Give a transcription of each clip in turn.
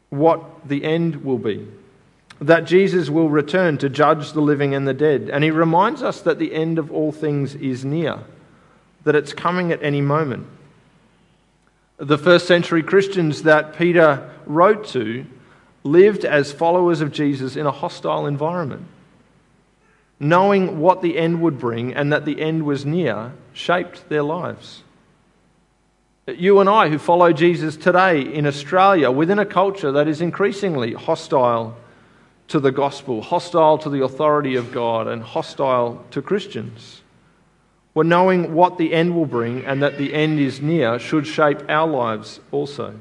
what the end will be, that Jesus will return to judge the living and the dead. And he reminds us that the end of all things is near, that it's coming at any moment. The first century Christians that Peter wrote to lived as followers of Jesus in a hostile environment. Knowing what the end would bring and that the end was near shaped their lives. You and I, who follow Jesus today in Australia, within a culture that is increasingly hostile to the gospel, hostile to the authority of God, and hostile to Christians, well, knowing what the end will bring and that the end is near should shape our lives also.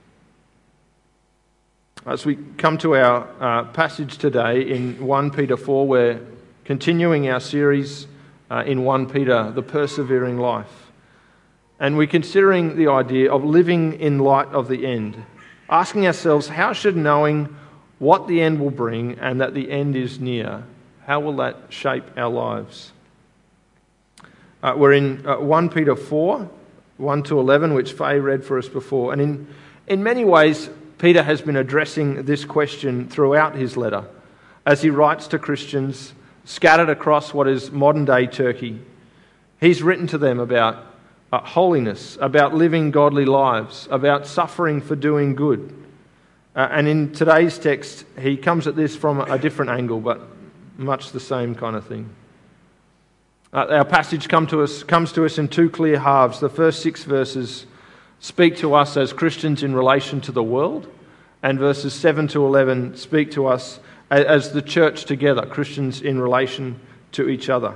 As we come to our passage today in 1 Peter 4, we're continuing our series in 1 Peter, The Persevering Life. And we're considering the idea of living in light of the end, asking ourselves, how should knowing what the end will bring and that the end is near, how will that shape our lives? We're in 1 Peter 4, 1 to 11, which Faye read for us before. And in many ways, Peter has been addressing this question throughout his letter as he writes to Christians scattered across what is modern-day Turkey. He's written to them about holiness, about living godly lives, about suffering for doing good. And in today's text, he comes at this from a different angle, but much the same kind of thing. Our passage comes to us in two clear halves. The first 6 verses speak to us as Christians in relation to the world, and verses 7 to 11 speak to us as the church together, Christians in relation to each other.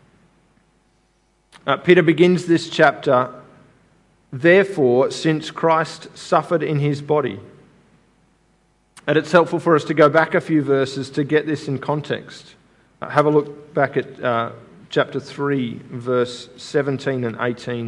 Peter begins this chapter, therefore, since Christ suffered in his body. And it's helpful for us to go back a few verses to get this in context. Have a look back at chapter 3, verse 17 and 18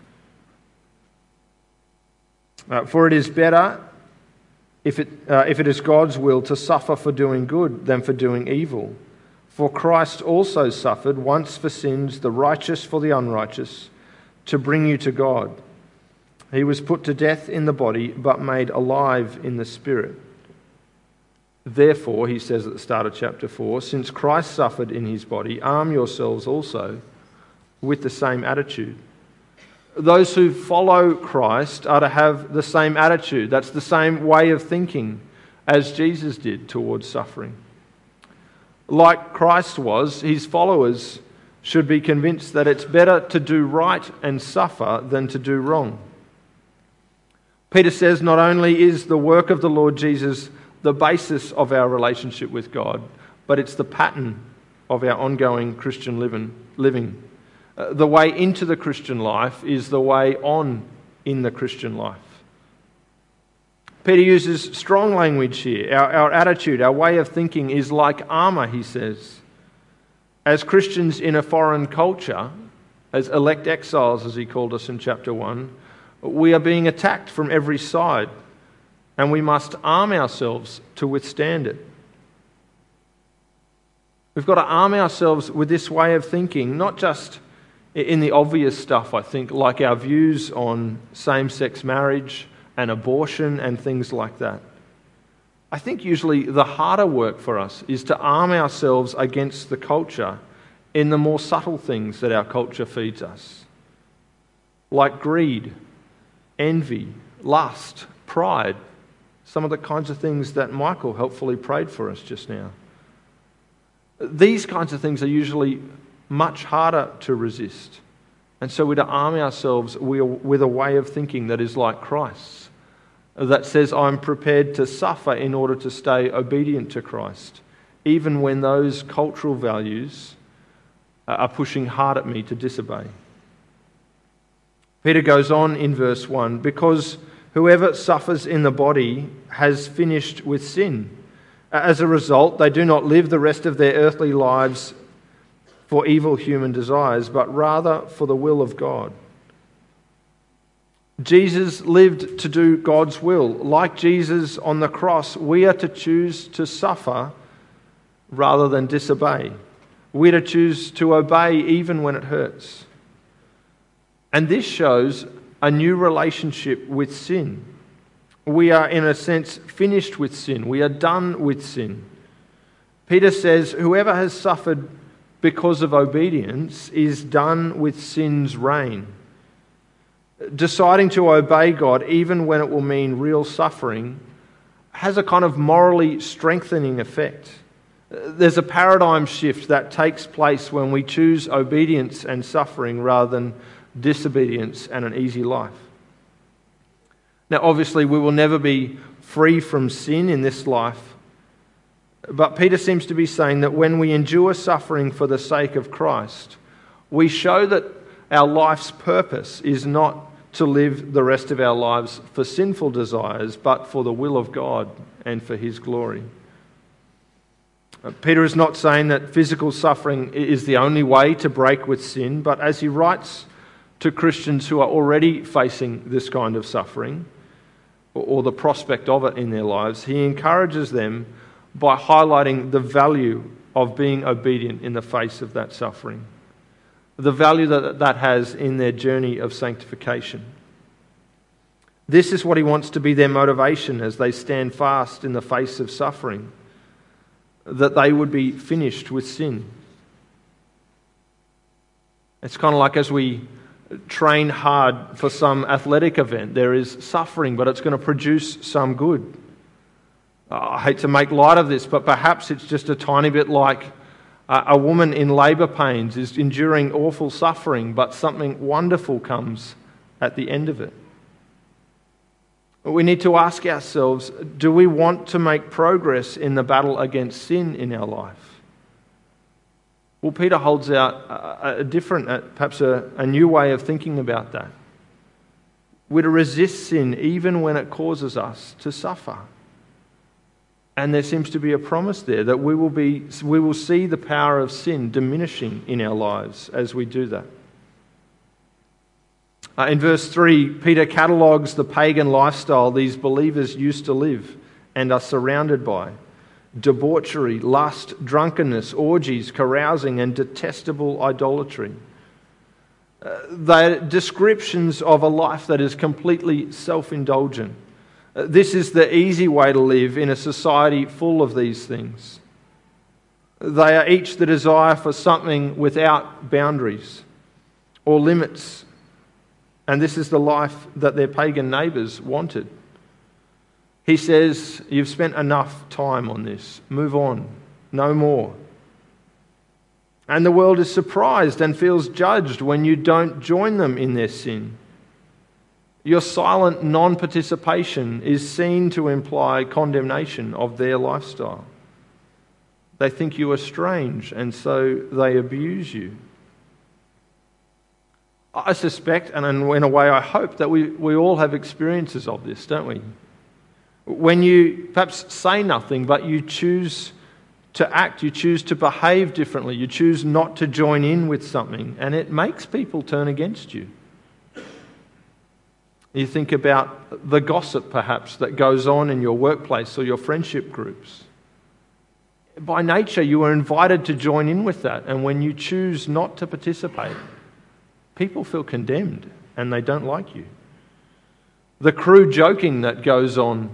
there. For it is better, if it is God's will, to suffer for doing good than for doing evil. For Christ also suffered once for sins, the righteous for the unrighteous, to bring you to God. He was put to death in the body, but made alive in the spirit. Therefore, he says at the start of chapter 4, since Christ suffered in his body, arm yourselves also with the same attitude. Those who follow Christ are to have the same attitude. That's the same way of thinking as Jesus did towards suffering. Like Christ was, his followers should be convinced that it's better to do right and suffer than to do wrong. Peter says not only is the work of the Lord Jesus the basis of our relationship with God, but it's the pattern of our ongoing Christian living. The way into the Christian life is the way on in the Christian life. Peter uses strong language here. Our attitude, our way of thinking is like armour, he says. As Christians in a foreign culture, as elect exiles, as he called us in chapter 1, we are being attacked from every side, and we must arm ourselves to withstand it. We've got to arm ourselves with this way of thinking, not just in the obvious stuff, I think, like our views on same-sex marriage and abortion and things like that. I think usually the harder work for us is to arm ourselves against the culture in the more subtle things that our culture feeds us, like greed, envy, lust, pride, some of the kinds of things that Michael helpfully prayed for us just now. These kinds of things are usually much harder to resist. And so we're to arm ourselves with a way of thinking that is like Christ's, that says I'm prepared to suffer in order to stay obedient to Christ, even when those cultural values are pushing hard at me to disobey. Peter goes on in verse 1, because whoever suffers in the body has finished with sin. As a result, they do not live the rest of their earthly lives for evil human desires, but rather for the will of God. Jesus lived to do God's will. Like Jesus on the cross, we are to choose to suffer rather than disobey. We're to choose to obey even when it hurts. And this shows a new relationship with sin. We are, in a sense, finished with sin. We are done with sin. Peter says, whoever has suffered because of obedience is done with sin's reign. Deciding to obey God, even when it will mean real suffering, has a kind of morally strengthening effect. There's a paradigm shift that takes place when we choose obedience and suffering rather than disobedience and an easy life. Now, obviously, we will never be free from sin in this life, but Peter seems to be saying that when we endure suffering for the sake of Christ, we show that our life's purpose is not to live the rest of our lives for sinful desires, but for the will of God and for His glory. Peter is not saying that physical suffering is the only way to break with sin, but as he writes to Christians who are already facing this kind of suffering, or the prospect of it in their lives, he encourages them by highlighting the value of being obedient in the face of that suffering, the value that has in their journey of sanctification. This is what he wants to be their motivation as they stand fast in the face of suffering, that they would be finished with sin. It's kind of like as we train hard for some athletic event. There is suffering, but it's going to produce some good. I hate to make light of this, but perhaps it's just a tiny bit like a woman in labour pains is enduring awful suffering, but something wonderful comes at the end of it. We need to ask ourselves, do we want to make progress in the battle against sin in our life? Well, Peter holds out a different, perhaps a new way of thinking about that. We're to resist sin even when it causes us to suffer. And there seems to be a promise there that we will see the power of sin diminishing in our lives as we do that. In verse 3, Peter catalogues the pagan lifestyle these believers used to live and are surrounded by. Debauchery, lust, drunkenness, orgies, carousing, and detestable idolatry. They're descriptions of a life that is completely self-indulgent. This is the easy way to live in a society full of these things. They are each the desire for something without boundaries or limits. And this is the life that their pagan neighbours wanted. He says, you've spent enough time on this. Move on. No more. And the world is surprised and feels judged when you don't join them in their sin. Your silent non-participation is seen to imply condemnation of their lifestyle. They think you are strange, and so they abuse you. I suspect, and in a way I hope, that we all have experiences of this, don't we? When you perhaps say nothing, but you choose to act, you choose to behave differently, you choose not to join in with something, and it makes people turn against you. You think about the gossip, perhaps, that goes on in your workplace or your friendship groups. By nature, you are invited to join in with that, and when you choose not to participate, people feel condemned and they don't like you. The crude joking that goes on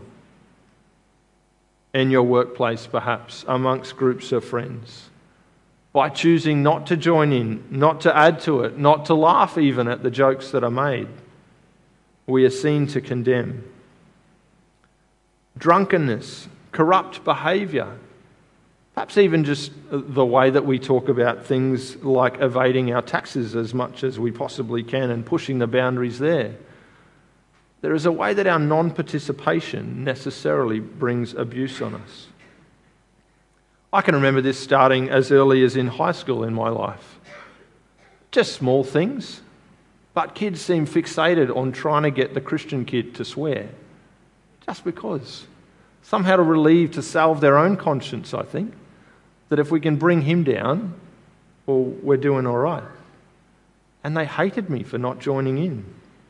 in your workplace, perhaps, amongst groups of friends. By choosing not to join in, not to add to it, not to laugh even at the jokes that are made, we are seen to condemn. Drunkenness, corrupt behaviour, perhaps even just the way that we talk about things like evading our taxes as much as we possibly can and pushing the boundaries there. There is a way that our non-participation necessarily brings abuse on us. I can remember this starting as early as in high school in my life. Just small things, but kids seem fixated on trying to get the Christian kid to swear. Just because. Somehow to salve their own conscience, I think. That if we can bring him down, well, we're doing all right. And they hated me for not joining in.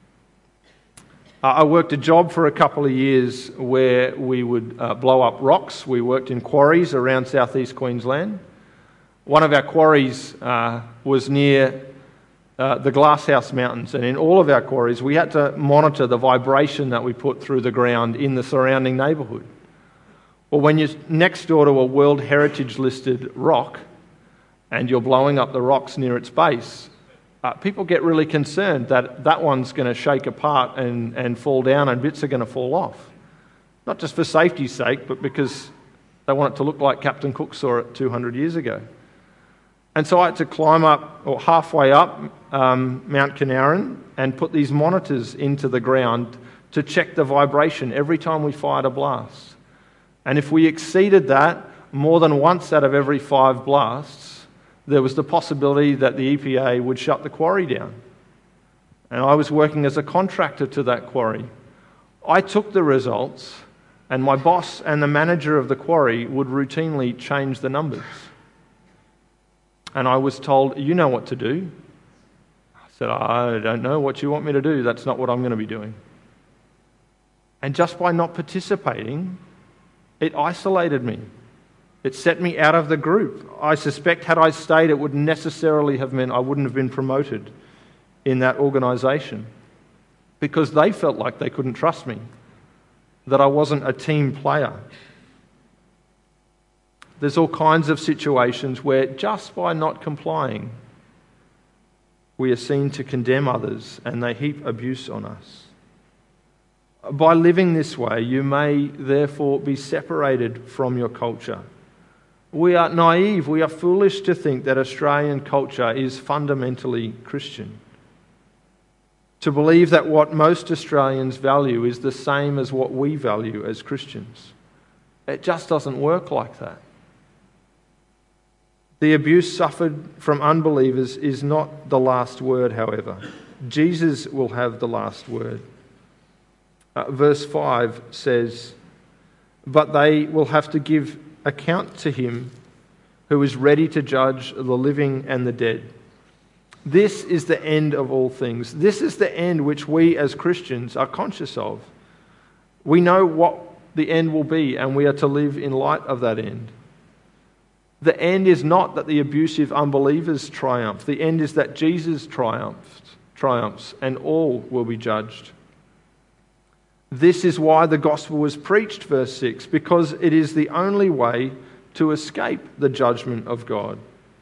I worked a job for a couple of years where we would blow up rocks. We worked in quarries around southeast Queensland. One of our quarries was near the Glasshouse Mountains, and in all of our quarries, we had to monitor the vibration that we put through the ground in the surrounding neighbourhood. Well, when you're next door to a World Heritage listed rock and you're blowing up the rocks near its base, people get really concerned that that one's going to shake apart and fall down and bits are going to fall off. Not just for safety's sake, but because they want it to look like Captain Cook saw it 200 years ago. And so I had to climb up, or halfway up, Mount Canaran and put these monitors into the ground to check the vibration every time we fired a blast. And if we exceeded that more than once out of every 5 blasts, there was the possibility that the EPA would shut the quarry down. And I was working as a contractor to that quarry. I took the results, and my boss and the manager of the quarry would routinely change the numbers. And I was told, you know what to do. I said, I don't know what you want me to do. That's not what I'm going to be doing. And just by not participating, it isolated me. It set me out of the group. I suspect had I stayed, it would necessarily have meant I wouldn't have been promoted in that organisation, because they felt like they couldn't trust me, that I wasn't a team player. There's all kinds of situations where just by not complying, we are seen to condemn others and they heap abuse on us. By living this way, you may therefore be separated from your culture. We are naive, we are foolish to think that Australian culture is fundamentally Christian. To believe that what most Australians value is the same as what we value as Christians. It just doesn't work like that. The abuse suffered from unbelievers is not the last word, however. Jesus will have the last word. Verse 5 says, "But they will have to give account to him who is ready to judge the living and the dead." This is the end of all things. This is the end which we as Christians are conscious of. We know what the end will be, and we are to live in light of that end. The end is not that the abusive unbelievers triumph. The end is that Jesus triumphs, and all will be judged. This is why the gospel was preached, verse 6, because it is the only way to escape the judgment of God.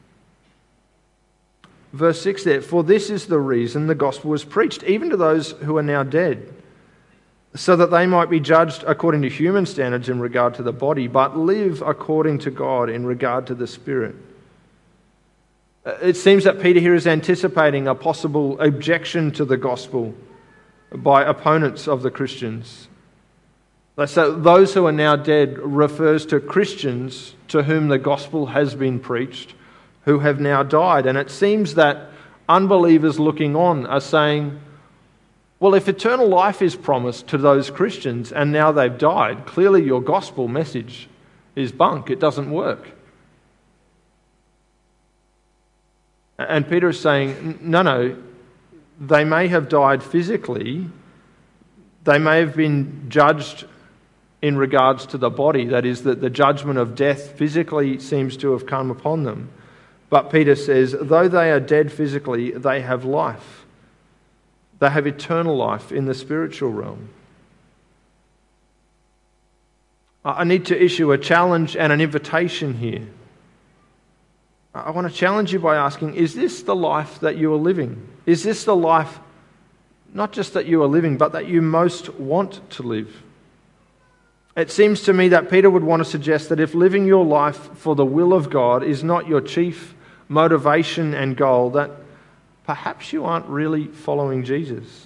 Verse 6 there, "For this is the reason the gospel was preached, even to those who are now dead, so that they might be judged according to human standards in regard to the body, but live according to God in regard to the Spirit." It seems that Peter here is anticipating a possible objection to the gospel by opponents of the Christians. So those who are now dead refers to Christians to whom the gospel has been preached, who have now died. And it seems that unbelievers looking on are saying, well, if eternal life is promised to those Christians and now they've died, clearly your gospel message is bunk. It doesn't work. And Peter is saying, no, they may have died physically. They may have been judged in regards to the body. That is, that the judgment of death physically seems to have come upon them. But Peter says, though they are dead physically, they have life. They have eternal life in the spiritual realm. I need to issue a challenge and an invitation here. I want to challenge you by asking, is this the life that you are living? Is this the life, not just that you are living, but that you most want to live? It seems to me that Peter would want to suggest that if living your life for the will of God is not your chief motivation and goal, that perhaps you aren't really following Jesus.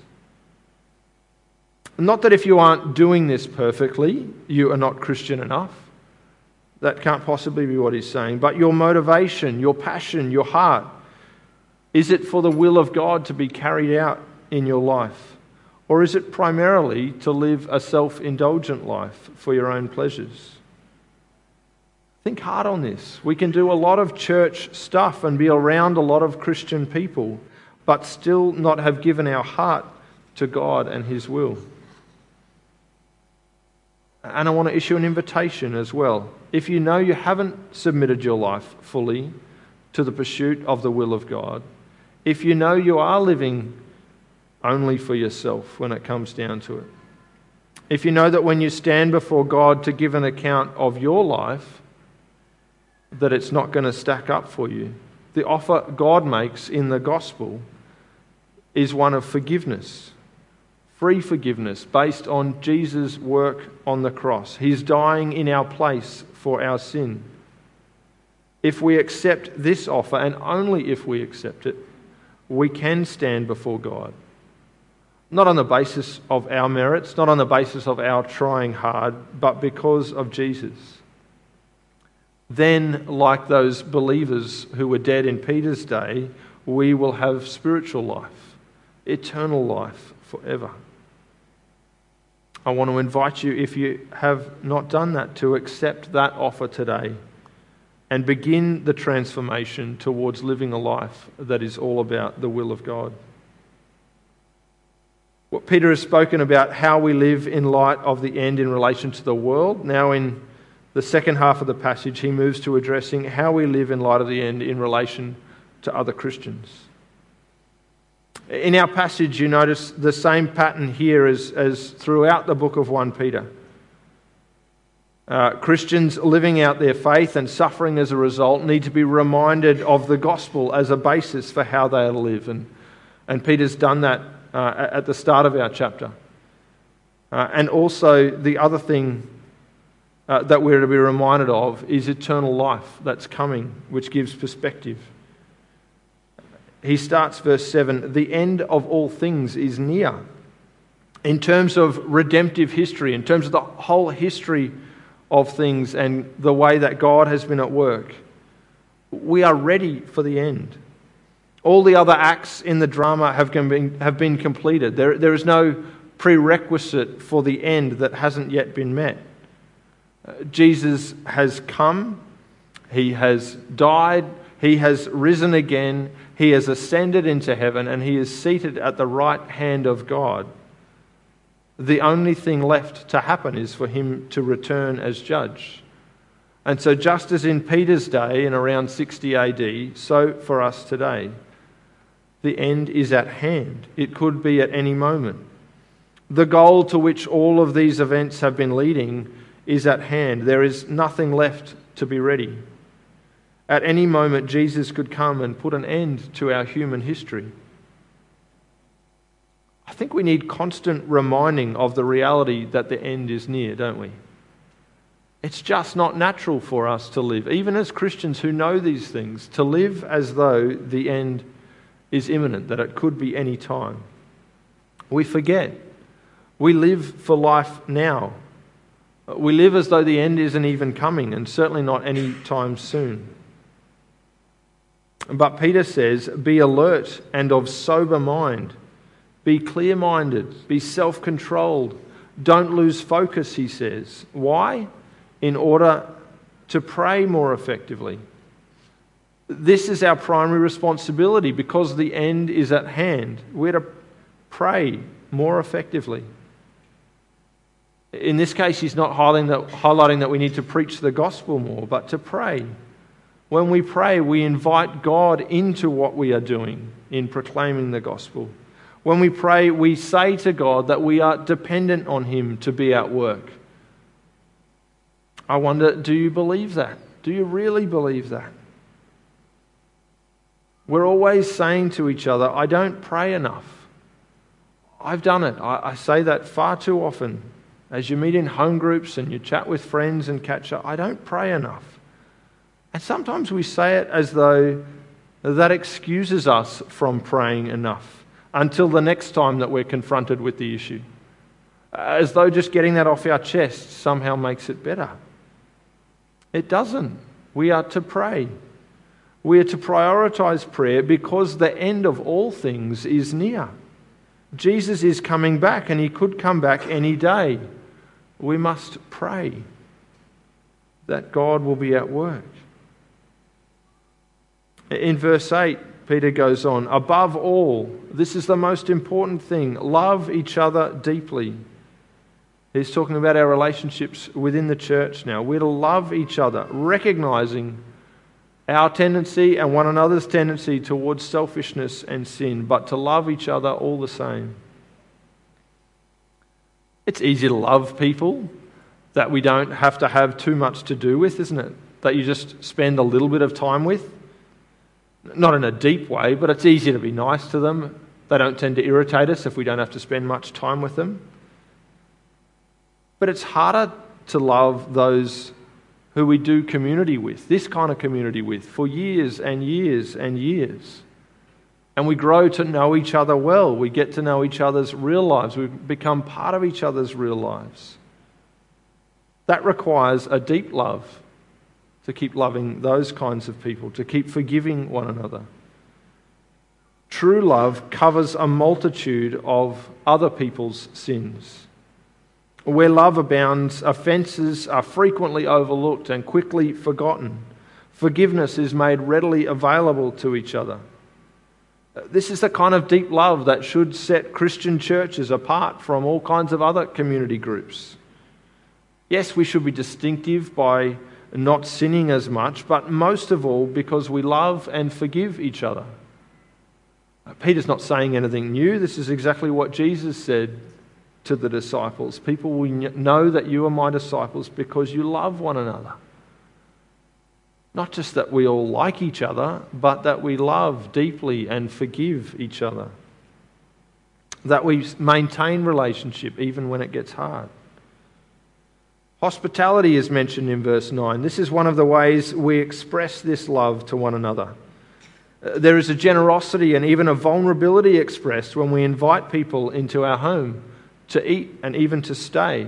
Not that if you aren't doing this perfectly, you are not Christian enough. That can't possibly be what he's saying. But your motivation, your passion, your heart, is it for the will of God to be carried out in your life? Or is it primarily to live a self-indulgent life for your own pleasures? Think hard on this. We can do a lot of church stuff and be around a lot of Christian people, but still not have given our heart to God and His will. And I want to issue an invitation as well. If you know you haven't submitted your life fully to the pursuit of the will of God, if you know you are living only for yourself when it comes down to it, if you know that when you stand before God to give an account of your life, that it's not going to stack up for you, the offer God makes in the gospel is one of forgiveness, free forgiveness based on Jesus' work on the cross. He's dying in our place for our sin. If we accept this offer, and only if we accept it, we can stand before God. Not on the basis of our merits, not on the basis of our trying hard, but because of Jesus. Then, like those believers who were dead in Peter's day, we will have spiritual life, eternal life forever. I want to invite you, if you have not done that, to accept that offer today and begin the transformation towards living a life that is all about the will of God. What Peter has spoken about how we live in light of the end in relation to the world. Now in the second half of the passage, he moves to addressing how we live in light of the end in relation to other Christians. In our passage, you notice the same pattern here as throughout the book of 1 Peter. Christians living out their faith and suffering as a result need to be reminded of the gospel as a basis for how they are to live. And Peter's done that at the start of our chapter. And also the other thing that we're to be reminded of is eternal life that's coming, which gives perspective. He starts verse 7, the end of all things is near. In terms of redemptive history, in terms of the whole history of things and the way that God has been at work, we are ready for the end. All the other acts in the drama have been completed. There is no prerequisite for the end that hasn't yet been met. Jesus has come, he has died, he has risen again, he has ascended into heaven, and he is seated at the right hand of God. The only thing left to happen is for him to return as judge. And so just as in Peter's day in around 60 AD, so for us today, the end is at hand. It could be at any moment. The goal to which all of these events have been leading is at hand. There is nothing left to be ready. At any moment, Jesus could come and put an end to our human history. I think we need constant reminding of the reality that the end is near, don't we? It's just not natural for us to live, even as Christians who know these things, to live as though the end is imminent, that it could be any time. We forget. We live for life now. We live as though the end isn't even coming, and certainly not any time soon. But Peter says, be alert and of sober mind. Be clear-minded. Be self-controlled. Don't lose focus, he says. Why? In order to pray more effectively. This is our primary responsibility because the end is at hand. We're to pray more effectively. In this case, he's not highlighting that we need to preach the gospel more, but to pray. When we pray, we invite God into what we are doing in proclaiming the gospel. When we pray, we say to God that we are dependent on him to be at work. I wonder, do you believe that? Do you really believe that? We're always saying to each other, I don't pray enough. I've done it. I say that far too often. As you meet in home groups and you chat with friends and catch up, I don't pray enough. And sometimes we say it as though that excuses us from praying enough until the next time that we're confronted with the issue. As though just getting that off our chest somehow makes it better. It doesn't. We are to pray. We are to prioritize prayer because the end of all things is near. Jesus is coming back, and he could come back any day. We must pray that God will be at work. In verse 8, Peter goes on, above all, this is the most important thing, love each other deeply. He's talking about our relationships within the church now. We're to love each other, recognizing our tendency and one another's tendency towards selfishness and sin, but to love each other all the same. It's easy to love people that we don't have to have too much to do with, isn't it? That you just spend a little bit of time with. Not in a deep way, but it's easy to be nice to them. They don't tend to irritate us if we don't have to spend much time with them. But it's harder to love those who we do community with, this kind of community with, for years and years and years. And we grow to know each other well. We get to know each other's real lives. We become part of each other's real lives. That requires a deep love to keep loving those kinds of people, to keep forgiving one another. True love covers a multitude of other people's sins. Where love abounds, offences are frequently overlooked and quickly forgotten. Forgiveness is made readily available to each other. This is the kind of deep love that should set Christian churches apart from all kinds of other community groups. Yes, we should be distinctive by not sinning as much, but most of all because we love and forgive each other. Peter's not saying anything new. This is exactly what Jesus said to the disciples. People will know that you are my disciples because you love one another. Not just that we all like each other, but that we love deeply and forgive each other. That we maintain relationship even when it gets hard. Hospitality is mentioned in verse 9. This is one of the ways we express this love to one another. There is a generosity and even a vulnerability expressed when we invite people into our home to eat and even to stay.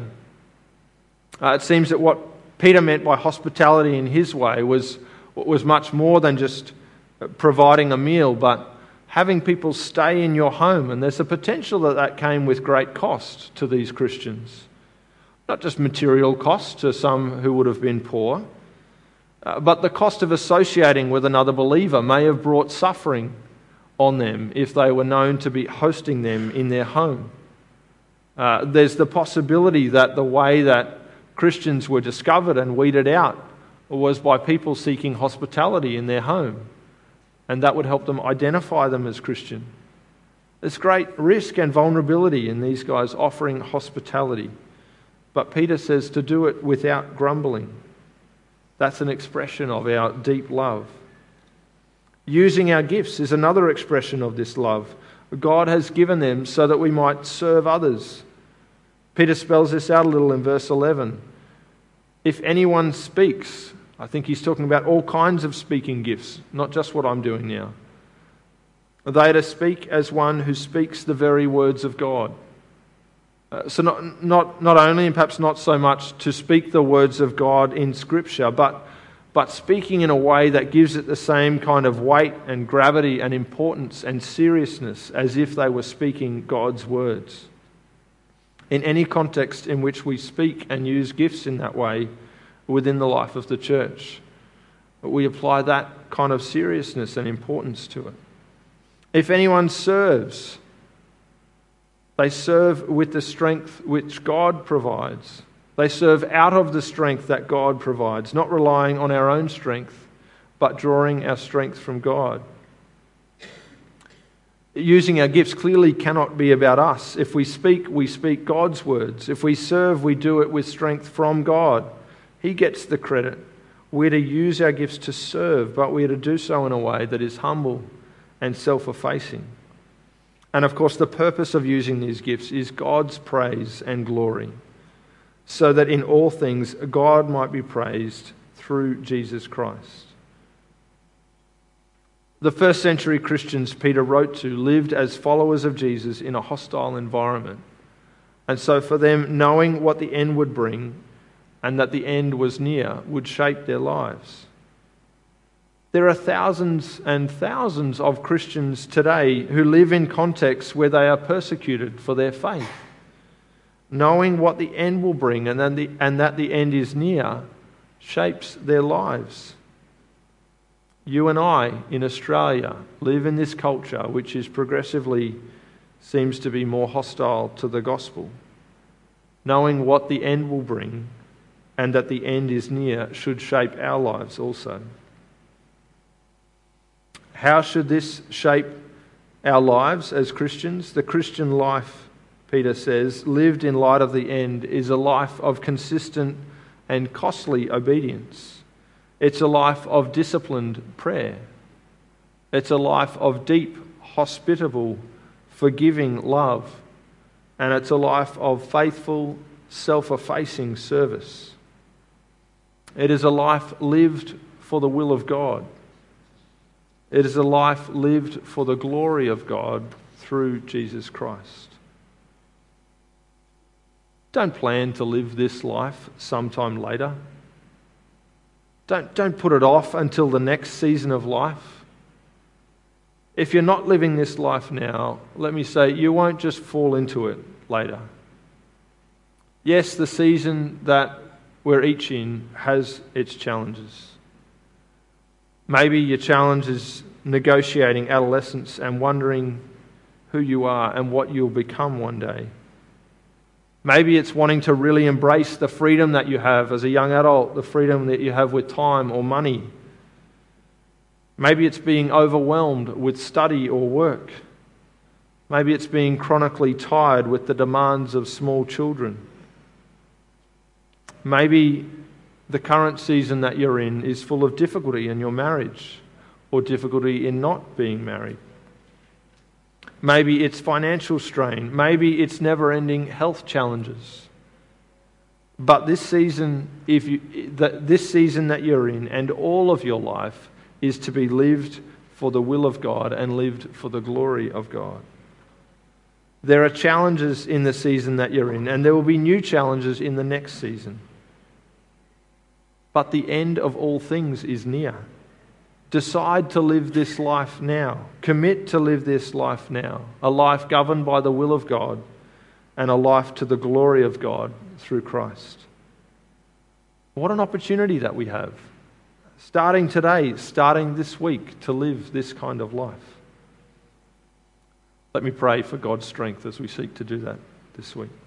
It seems that what Peter meant by hospitality in his way was much more than just providing a meal, but having people stay in your home. And there's a potential that came with great cost to these Christians. Not just material cost to some who would have been poor, but the cost of associating with another believer may have brought suffering on them if they were known to be hosting them in their home. There's the possibility that the way that Christians were discovered and weeded out was by people seeking hospitality in their home, and that would help them identify them as Christian. There's great risk and vulnerability in these guys offering hospitality, but Peter says to do it without grumbling. That's an expression of our deep love. Using our gifts is another expression of this love. God has given them so that we might serve others. Peter spells this out a little in verse 11. If anyone speaks, I think he's talking about all kinds of speaking gifts, not just what I'm doing now. They are to speak as one who speaks the very words of God. So not only, and perhaps not so much to speak the words of God in Scripture, but speaking in a way that gives it the same kind of weight and gravity and importance and seriousness as if they were speaking God's words. In any context in which we speak and use gifts in that way within the life of the church, we apply that kind of seriousness and importance to it. If anyone serves, they serve with the strength which God provides. They serve out of the strength that God provides, not relying on our own strength, but drawing our strength from God. Using our gifts clearly cannot be about us. If we speak God's words. If we serve, we do it with strength from God. He gets the credit. We're to use our gifts to serve, but we're to do so in a way that is humble and self-effacing. And of course, the purpose of using these gifts is God's praise and glory, so that in all things God might be praised through Jesus Christ. The first century Christians Peter wrote to lived as followers of Jesus in a hostile environment. And so for them, knowing what the end would bring and that the end was near would shape their lives. There are thousands and thousands of Christians today who live in contexts where they are persecuted for their faith. Knowing what the end will bring and that the end is near shapes their lives. You and I in Australia live in this culture which is progressively seems to be more hostile to the gospel. Knowing what the end will bring and that the end is near should shape our lives also. How should this shape our lives as Christians? The Christian life, Peter says, lived in light of the end, is a life of consistent and costly obedience. It's a life of disciplined prayer. It's a life of deep, hospitable, forgiving love. And it's a life of faithful, self-effacing service. It is a life lived for the will of God. It is a life lived for the glory of God through Jesus Christ. Don't plan to live this life sometime later. Don't put it off until the next season of life. If you're not living this life now, let me say, you won't just fall into it later. Yes, the season that we're each in has its challenges. Maybe your challenge is negotiating adolescence and wondering who you are and what you'll become one day. Maybe it's wanting to really embrace the freedom that you have as a young adult, the freedom that you have with time or money. Maybe it's being overwhelmed with study or work. Maybe it's being chronically tired with the demands of small children. Maybe the current season that you're in is full of difficulty in your marriage or difficulty in not being married. Maybe it's financial strain. Maybe it's never-ending health challenges. But this season, this season that you're in and all of your life is to be lived for the will of God and lived for the glory of God. There are challenges in the season that you're in, and there will be new challenges in the next season. But the end of all things is near. Decide to live this life now. Commit to live this life now. A life governed by the will of God and a life to the glory of God through Christ. What an opportunity that we have. Starting today, starting this week, to live this kind of life. Let me pray for God's strength as we seek to do that this week.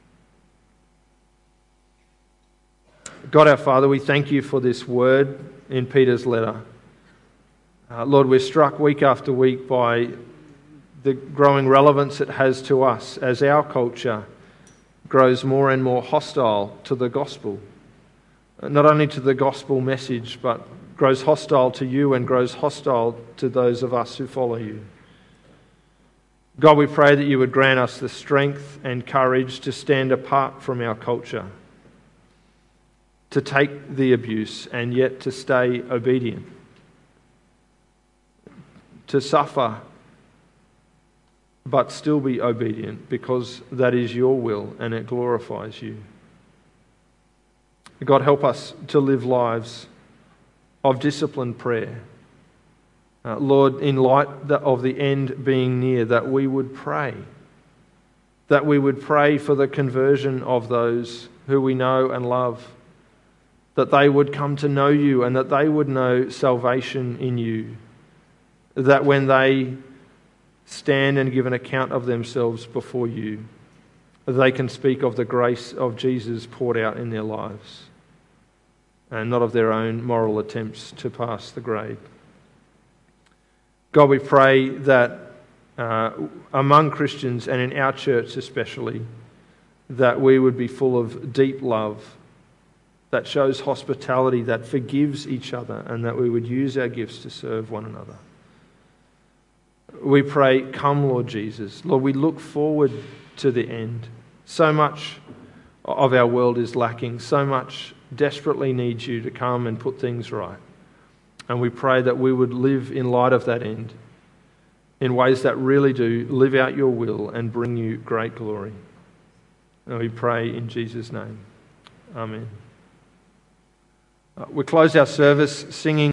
God our Father, we thank you for this word in Peter's letter. Lord, we're struck week after week by the growing relevance it has to us as our culture grows more and more hostile to the gospel. Not only to the gospel message, but grows hostile to you and grows hostile to those of us who follow you. God, we pray that you would grant us the strength and courage to stand apart from our culture, to take the abuse and yet to stay obedient, to suffer but still be obedient because that is your will and it glorifies you. God, help us to live lives of disciplined prayer. Lord, in light of the end being near, that we would pray. That we would pray for the conversion of those who we know and love. That they would come to know you and that they would know salvation in you. That when they stand and give an account of themselves before you, they can speak of the grace of Jesus poured out in their lives and not of their own moral attempts to pass the grade. God, we pray that among Christians and in our church especially, that we would be full of deep love that shows hospitality, that forgives each other, and that we would use our gifts to serve one another. We pray, come Lord Jesus. Lord, we look forward to the end. So much of our world is lacking. So much desperately needs you to come and put things right. And we pray that we would live in light of that end in ways that really do live out your will and bring you great glory. And we pray in Jesus' name. Amen. We close our service singing